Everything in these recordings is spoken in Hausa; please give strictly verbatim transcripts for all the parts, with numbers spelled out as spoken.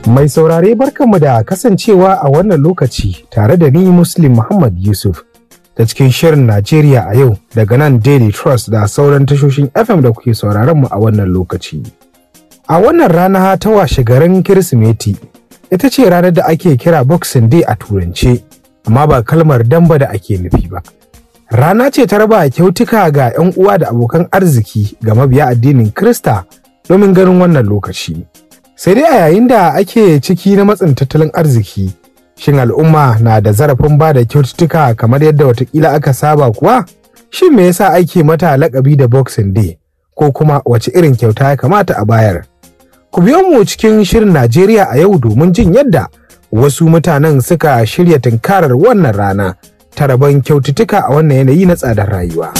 Mai saurare barkanmu da kasancewa a wannan lokaci tare da ni Muslim Muhammad Yusuf ta cikin shirin Najeriya a yau daga nan Daily Trust da sauran tashoshin F M da kuke sauraron mu a wannan lokaci. A wannan rana ta washe garin Kirsimeti ita ce ranar da ake kira Boxing Day a turance, amma ba kalmar damba da ake nufi ba. Rana ce ta raba kyautuka ga 'yan uwa da abokan arziki ga mabiya addinin Kirista domin ganin wannan lokaci. Sai dai a yayin da ake ciki na matsin tattalin arziki, shin al'umma na da zarafin ba da kyaututtuka kamar yadda watakila aka saba kuwa? Shin me yasa ake mata lakabi da Boxing Day, ko kuma wace irin kyauta ya kamata a bayar? Ku biyo mu cikin shirin Najeriya a yau domin jin yadda wasu mutanen suka shirya tunkarar wannan rana ta rabon kyaututtuka a wannan yanayi na tsadar rayuwa.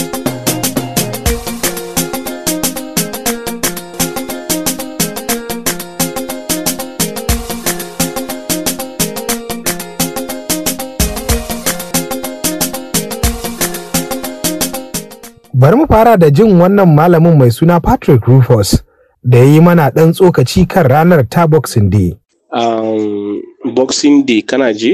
Bari mu fara da jin wannan malamin mai suna Patrick Rufus da ya yi mana ɗan tsokaci kan ranar ta Boxing Day. Um, Boxing Day kana je?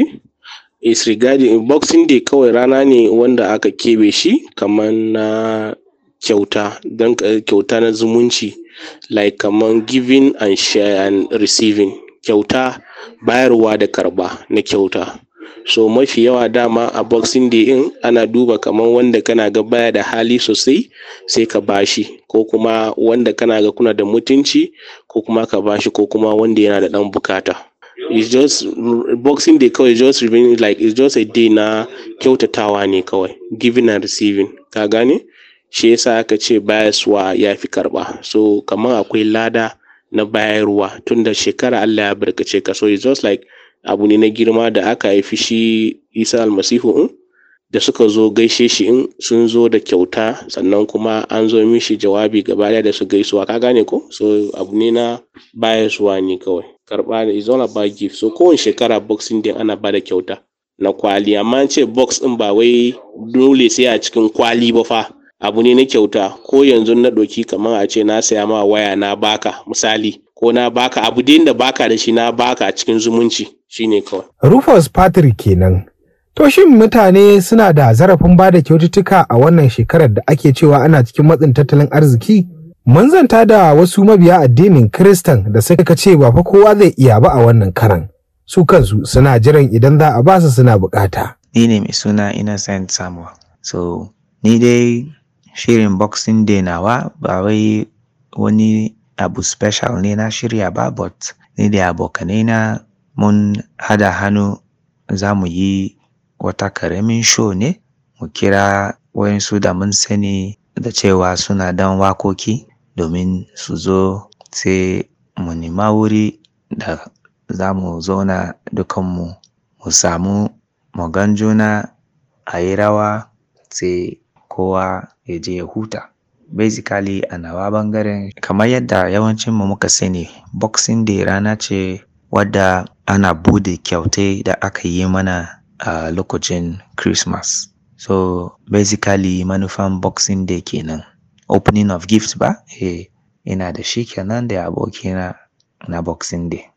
Is regarding Boxing Day kawai rana ne wanda aka keɓe shi kamar na kyauta, don kyauta na zumunci, like kamar giving and share and receiving, kyauta bayarwa da karba na kyauta. So mafi yawa dama a Boxing Day in ana duba kamar wanda kana ga baya da hali sosai sai ka bashi, ko kuma wanda kana ga kuna da mutunci ko kuma ka bashi, ko kuma wanda yana da ɗan bukata. It's just Boxing Day kawai, just remaining like it's just a day na kyautatawa ne kawai, giving and receiving, ka gane? Shi yasa aka ce bayarwa ya fi karba. So kamar akwai lada na bayarwa tunda shekara Allah ya barkace ka, so it's just like abu ne na girma da aka haifi shi Isa almasihu in da suka zo gaishe shi in sun zo da kyauta, sannan kuma an zo mishi jawabi gaba da su gaisuwa, ka gane ko? So abu ne na bayarwa ne kawai, karba is all about gift. So kowane shekara Boxing Day ana bada kyauta na kwali, amma an ce box din ba wai dole sai a cikin kwali ba fa, abu ne na kyauta. Ko yanzu na doki kamar a ce na saya ma waya na baka misali, ko na baka abu da baka da shi na baka a cikin zumunci, shine kawai. Rufus Patrick kenan. To shin mutane suna da zarafin bada kyaututtuka a wannan shekarar da ake cewa ana cikin matsin tattalin arziki? Mun zanta da wasu mabiya addinin Kiristan da suka ce ba fa kowa zai iya ba a wannan karan. Su kansu suna jiran idan za a basu suna bukata. Ni ne mai suna Innocent Samuel. So ni dai shirin Boxing Day nawa ba wai wani abu special ne na shirya ba, but ni da abokanai na mun hada hannu za mu yi wata karamin show ne, mu kira wayansu da mun sani da cewa suna dan wakoki domin su zo, sai mu nima wuri da za mu zauna dukanmu mu samu magan juna, a yi rawa, sai kowa ya je ya huta. Basically a nawa bangaren, kamar yadda yawancin mu muka sani, Boxing Day rana ce wadda ana bude kyautai da aka yi mana a lokacin Christmas. So basically manufan Boxing Day kenan. Opening of gifts ba? Eh, ina da shi kenan da abokina na Boxing Day.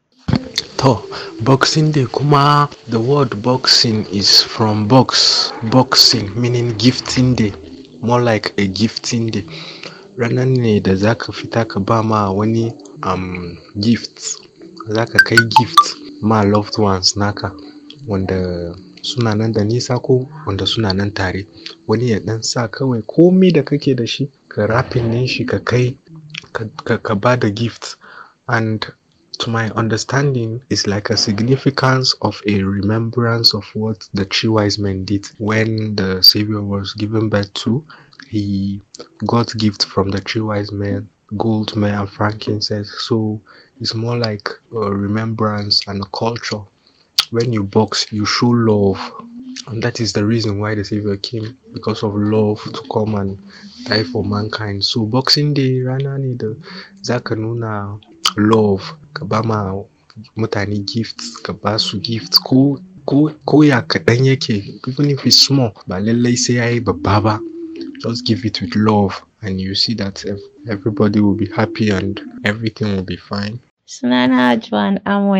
To, Boxing Day kuma, the word boxing is from box, boxing meaning gifting day, more like a gifting day. Ranar ne da zaka fita ka ba ma wani um, gifts, zaka kai gift ma loved ones naka wanda suna nan da nisa ko wanda suna nan tare. Wani ya dan sa kawai komai da kake da shi ka wrapping din shi ka kai ka, ka, ka ba da gift. And to my understanding, it's like a significance of a remembrance of what the three wise men did when the Savior was given birth to. He got gift from the three wise men, gold, myrrh, and frankincense. So it's more like a remembrance and a culture. When you box, you show love, and that is the reason why the Savior came, because of love, to come and die for mankind. So Boxing Day rana ne da zaka nuna love, ka ba ma mutane gifts, ka ba su gifts, ko ko ko ya kaɗan yake, even if it's small, ba lallai sai yayi babba ba. Just give it with love, and you see that everybody will be happy and everything will be fine. Sunana Joan Amwe.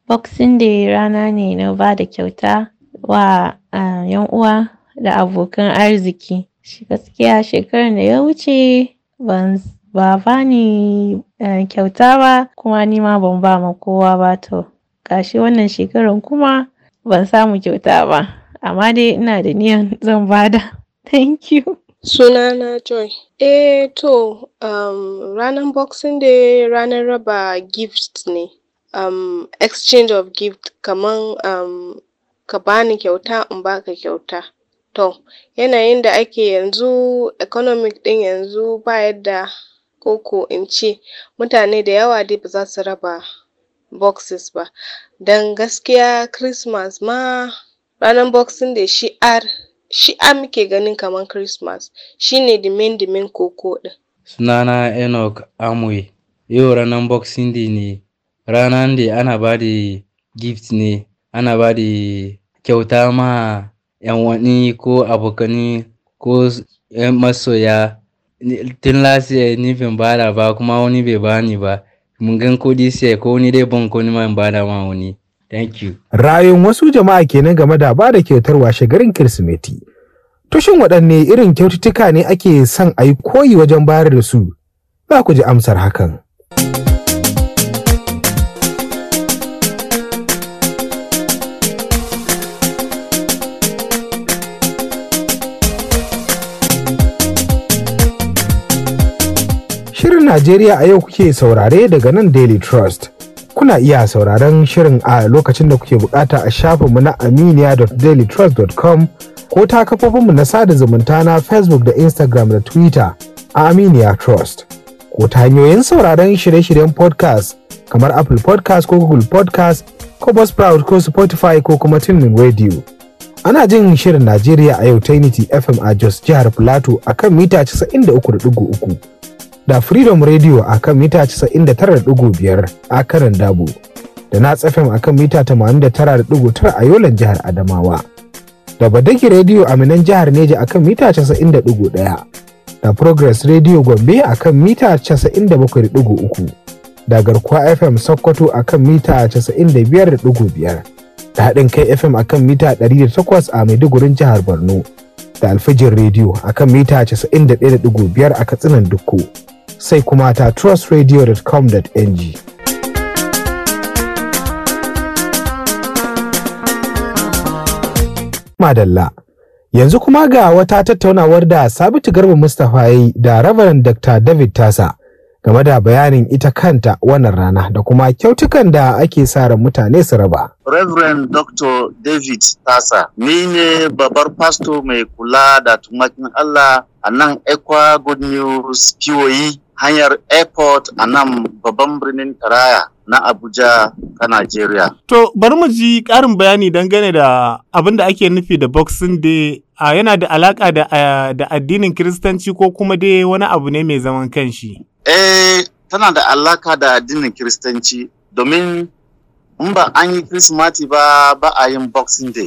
Boxing Day rana ne na ba da kyauta wa uh, yan uwa da abokan arziki. Shi gaskiya shekarar da ya wuce ban ba bani uh, kyauta ba, kuma ni ma ban ba ma kowa ba. To gashi wannan shekarar kuma ban samu kyauta ba, amma dai ina da niyan zan bada. Thank you. Sunana Joy. Eh to um, ranar Boxing Day ranar raba gift ne. Um, exchange of gift, kaman um, ka bani kyauta in baka kyauta. To yanayin da ake yanzu, economic din yanzu ba yadda, koko in ce mutane da yawa dai ba za su raba boxes ba. Dan gaskiya Christmas ma ranar Boxing Day shi ar shi a muke ganin kaman Christmas, shine the main the main koko din. Sunana Enoch Amwe. Yau ranar Boxing Day ne. Ranar da ana ba da gift ne, ana ba da kyauta ma yan wani ko abokani ko yan masoya. Tun last year ni ban bada ba, kuma wani bai bani ba. Mun gan ko this year ko wani dai ban ko ni ma bada ma wani. Thank you. Rayuwar wasu jama'a kenan game da ba da kyautar washe garin Kirsimeti. To shin waɗanne irin kyaututtuka ne ake son a yi koyi wajen bayar da su? Za ku ji amsar hakan. Shirin Najeriya a yau kuke saurare daga nan Daily Trust. Kuna iya sauraron shirin a lokacin da kuke bukata a shafinmu na aminiya dot daily trust dot com ko ta kafofinmu na sada zumunta na Facebook da Instagram da Twitter a Aminiya Trust, ko ta hanyoyin sauraron shirye-shiryen podcast kamar Apple Podcast ko Google Podcast ko Buzzsprout ko Spotify ko kuma Tunin Radio. Ana jin shirin Najeriya a yau ta Unity F M a Jos jihar Plateau akan mita casa'in da uku da ɗigo uku. Da Freedom Radio a kan mita casa'in da tara da ɗigo biyar a Kanan Dabo, da Nats F M a kan mita tamanin da tara da ɗigo tara a Yolan jihar Adamawa, da Badagi Radio a Minan jihar Neja a kan mita casa'in da ɗigo ɗaya, da Progress Radio Gombe a kan mita casa'in da bakwai da ɗigo uku, da Garkuwa F M Sokoto a kan mita casa'in da biyar da ɗigo biyar, da Haɗin Kai F M a kan mita ɗari da takwas a Maidugurin jihar Borno, da Alfijin Radio a kan mita casa'in da ɗaya da ɗigo biyar a Katsinan Dukku. Sai kuma ta trust radio dot com dot n g. Madalla. Yanzu kuma ga wata tattaunawar da Sabitu Garba Mustapha yayi da Reverend Doctor David Tasa game da bayanin ita kanta wannan rana da kuma kyautukan da ake sa ran mutane su raba. Reverend Doctor David Tasa ni ne babbar pastor mai kula da tumakin Allah a nan Ekwa Good News P O E hanyar airport a nan babban birnin Taraya na Abuja ta Najeriya. To bari mu ji ƙarin bayani dangane da abin da ake nufi da Boxing Day. A yana da alaƙa da, da addinin Kiristanci ko kuma dai wani abu ne mai zaman kanshi? Eh, tana da alaƙa da addinin Kiristanci domin in ba an yi Kirsimati ba ba a yin Boxing Day.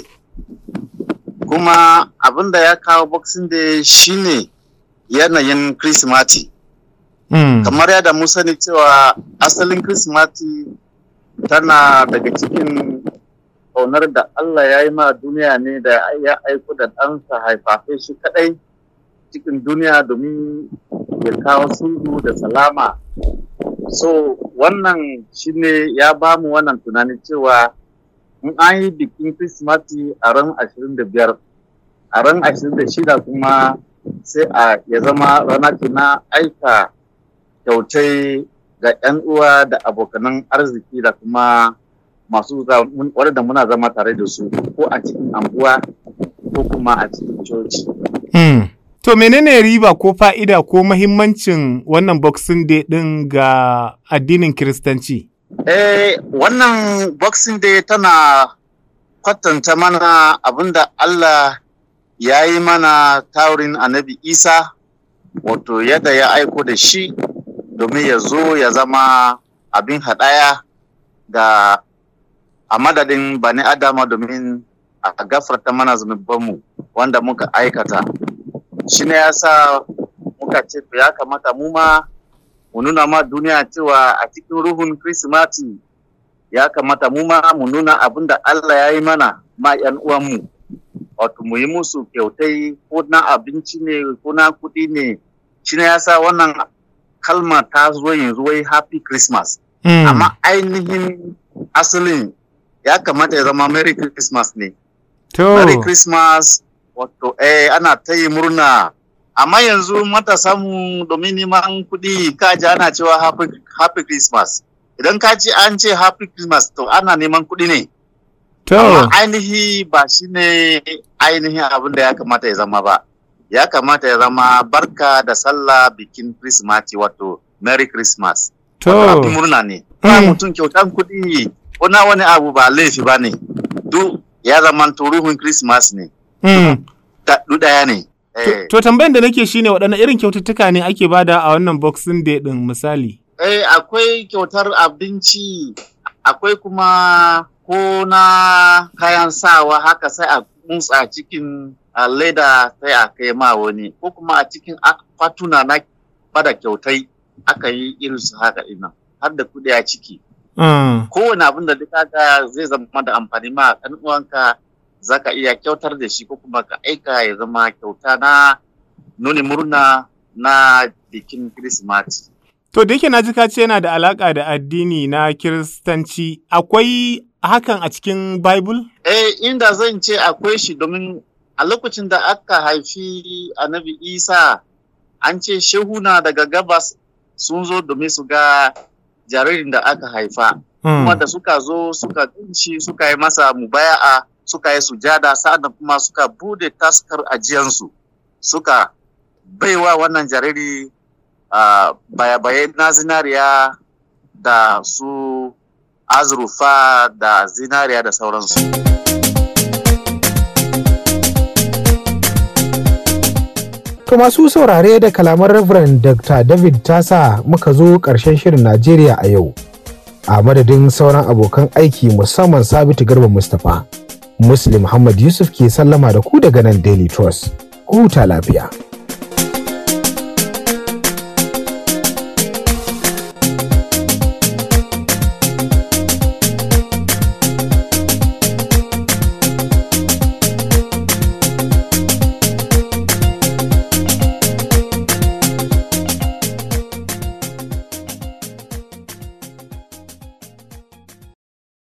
Kuma abin da ya kawo Boxing Day shine yanayin Kirsimati. Mm. Kamar yadda mun sani cewa asalin Kirsimati tana daga cikin ƙaunar da Allah ya yi ma duniya ne da ya aiko da ɗansa haifafe shi kaɗai cikin duniya domin ya kawo sulhu da salama. So wannan shi ne ya ba mu wannan tunani cewa in an yi bikin Kirsimati a ran ashirin da biyar, a ran ashirin da shida kuma sai a ya zama rana ce na aika kyautai ga 'yan uwa da abokanan arziki da kuma masu wadanda muna zama tare da su ko a cikin anguwa ko kuma a cikin coci. Mm. To menene riba ko fa'ida ko mahimmancin wannan Boxing Day ɗin ga addinin Kiristanci? Eh, wannan Boxing Day tana kwatanta mana abinda Allah ya yi mana taurin Annabi Isa, wato yadda ya aiko da shi domin ya zo ya zama abin haɗaya ga a madadin bani Adama domin a gafarta mana zunubanmu wanda muka aikata. Shi ne ya sa muka ce ya kamata mu ma mu nuna ma duniya cewa a cikin ruhun Kirsimati ya kamata mu ma mu nuna abin da Allah ya yi mana ma ‘yan uwanmu. Wato mu yi musu kyautai ko na abinci ne ko na kuɗi ne. Shi ne ya sa wannan kalma ta zo yanzu wai Happy Christmas. Mm. Amma ainihin asalin ya kamata ya zama Merry Christmas ne. To. Merry Christmas wato eh ana ta yi murna. Amma yanzu matasa mu domin neman kuɗi kaji ana cewa happy, happy Christmas. Idan ka ji an ce Happy Christmas to ana neman kuɗi ne. To. Amma ainihi ba shi ne ainihin abin da ya kamata ya zama ba. Ya kamata ya zama barka da sallah bikin Christmas wato Merry Christmas. To. Wato abin murna ne. Ba mm. mutum kyautan kuɗi ko na wani abu ba laifi ba ne. Duk ya zama ruhun Christmas ne. Mm. Duk ɗaya ne. To, to tambayan da nake shine waɗanne irin kyaututtuka ne ake bada a wannan Boxing Day ɗin misali? Eh, akwai kyautar abinci, akwai kuma ko na kayan sawa haka sai a mutsa cikin a leda sai a kai ma wani, ko kuma a cikin akwatuna na bada kyautai aka yi irin su haka ina, har da kuɗi a ciki. Mm. Kowane abin da duka ga zai zama da amfani ma ɗan uwanka. Za ka iya kyautar da shi ko kuma ka aika ya zama kyauta na nuni murna na bikin Kirsimati. To da yake na ji ka ce yana da alaƙa da addini na Kiristanci, akwai hakan a cikin Bible? Eh, inda zan ce akwai shi domin a lokacin da aka haifi Annabi Isa, an ce shehuna daga gabas sun zo domin su ga jaririn da aka haifa. Hmm. Kuma da suka zo suka ganci suka yi masa mubaya'a. Suka yi sujada sa'an kuma suka bude taskar ajiyansu suka baiwa wannan jariri uh, baya-baye na zinariya da su azurfa da zinariya da sauransu. To masu saurare da kalaman Reverend Doctor David Tasa muka zo ƙarshen shirin Najeriya a yau. A madadin sauran abokan aiki musamman Sabitu Garba Mustapha. Muslim Muhammad Yusuf ke sallama da ku daga nan Daily Trust. Huta lafiya.